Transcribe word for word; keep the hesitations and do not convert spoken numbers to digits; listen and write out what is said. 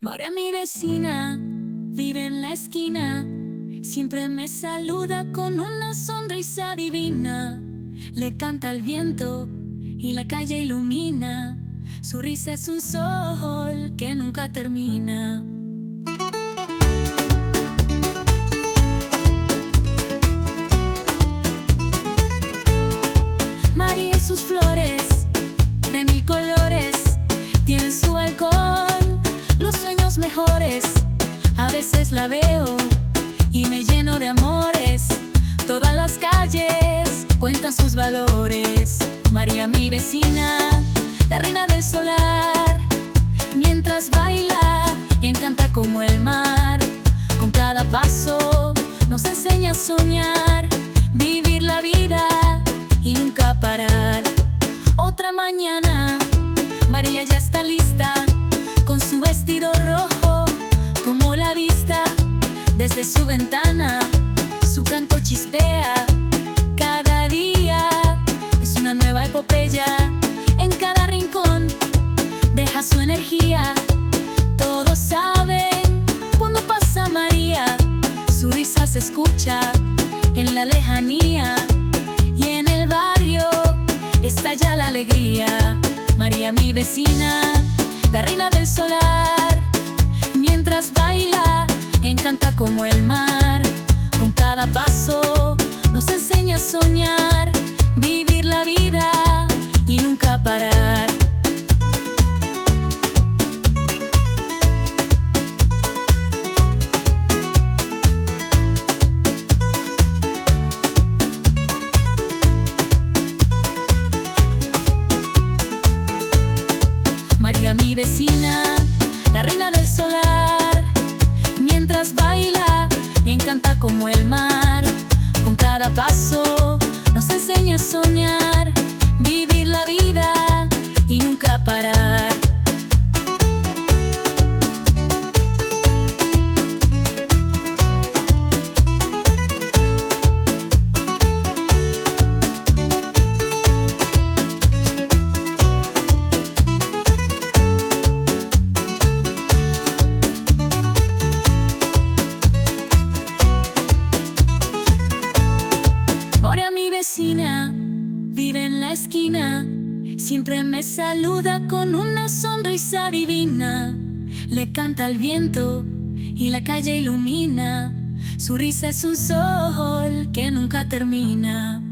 María, mi vecina, vive en la esquina. Siempre me saluda con una sonrisa divina. Le canta el viento y la calle ilumina. Su risa es un sol que nunca termina. María y sus flores de mil colores tienen su balcón, los sueños mejores. A veces la veo y me lleno de amores. Todas las calles cuentan sus valores. María, mi vecina, la reina del solar, mientras baila, encanta como el mar. Con cada paso nos enseña a soñar, vivir la vida y nunca parar. Otra mañana, María ya está lista, con su vestido rojo como la vista. Desde su ventana, su canto chispea. Cada día es una nueva epopeya. En cada rincón deja su energía. Todos saben cuando pasa María. Su risa se escucha en la lejanía, y en el barrio estalla la alegría. María, mi vecina, la reina del solar, mientras baila, encanta como el mar. Con cada paso nos enseña a soñar, vivir la vida y nunca parar. María, mi vecina, la reina del solar, mientras baila, encanta como el mar. Con cada paso nos enseña a soñar, vivir la vida y nunca parar. María, mi vecina, vive en la esquina. Siempre me saluda con una sonrisa divina. Le canta el viento y la calle ilumina. Su risa es un sol que nunca termina.